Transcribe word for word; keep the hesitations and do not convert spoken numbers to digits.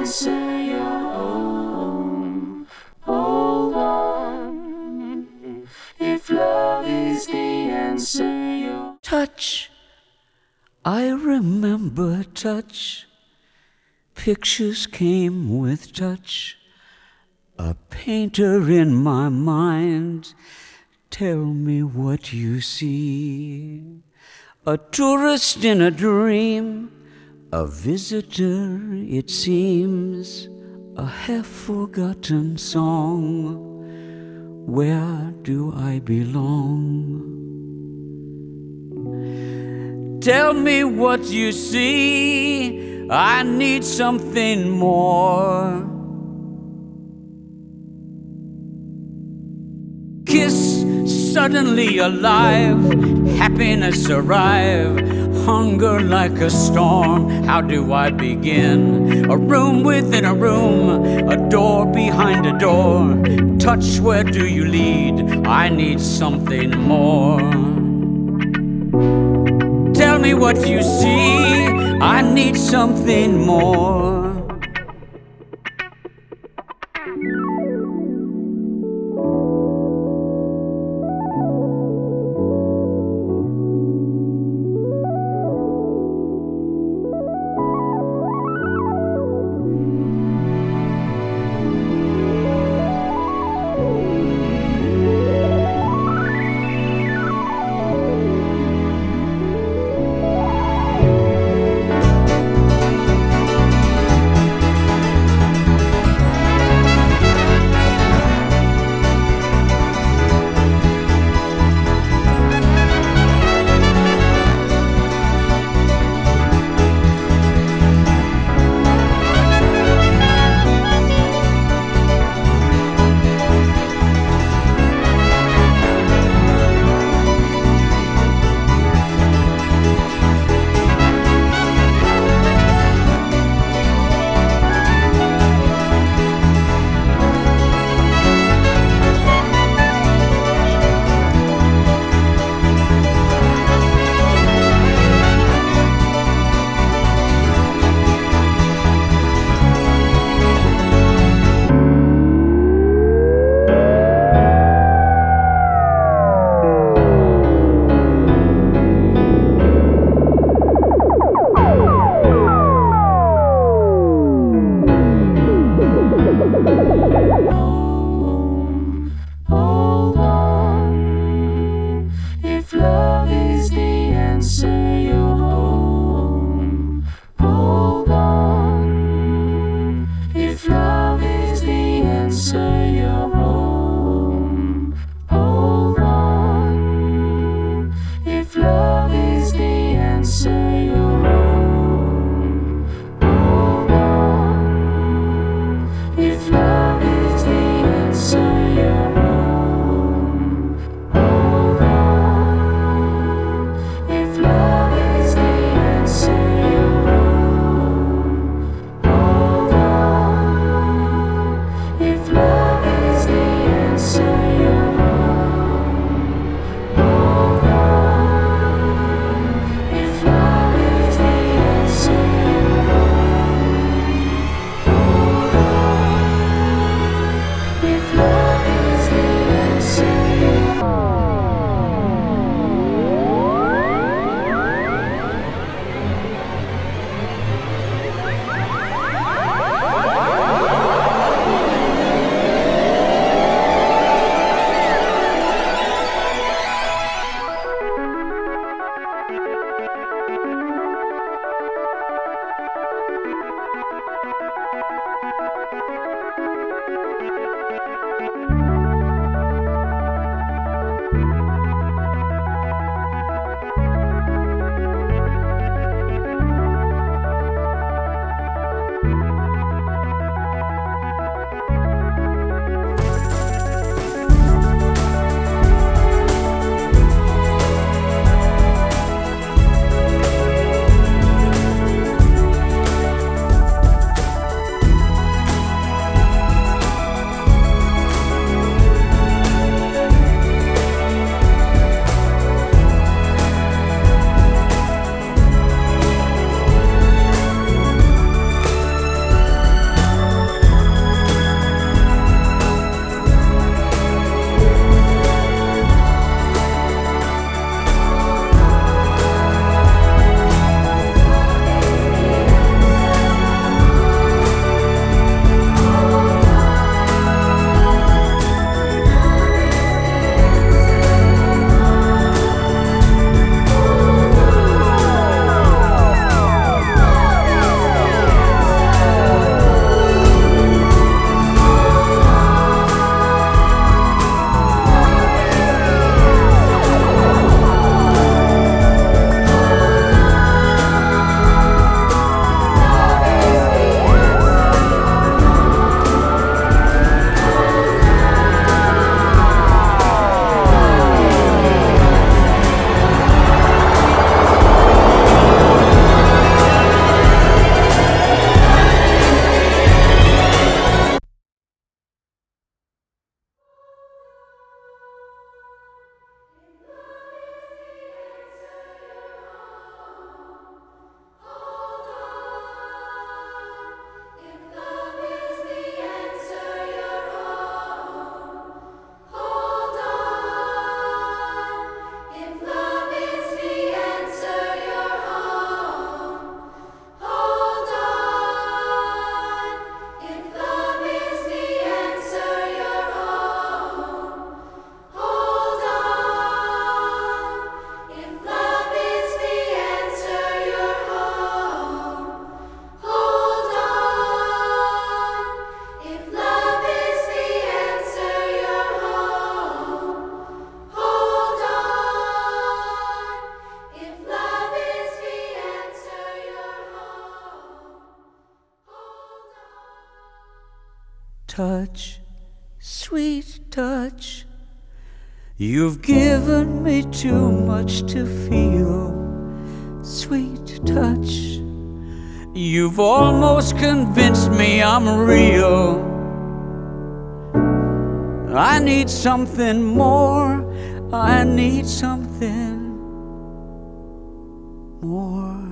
answer your own. Hold on. If love is the answer, your touch. I remember touch. Pictures came with touch. A painter in my mind. Tell me what you see. A tourist in a dream. A visitor, it seems. A half-forgotten song. Where do I belong? Tell me what you see. I need something more. Kiss, suddenly alive. Happiness arrive. Hunger like a storm. How do I begin? A room within a room. A door behind a door. Touch, where do you lead? I need something more. Tell me what you see. I need something more. touch, sweet touch. You've given me too much to feel, sweet touch. You've almost convinced me I'm real. I need something more, I need something more.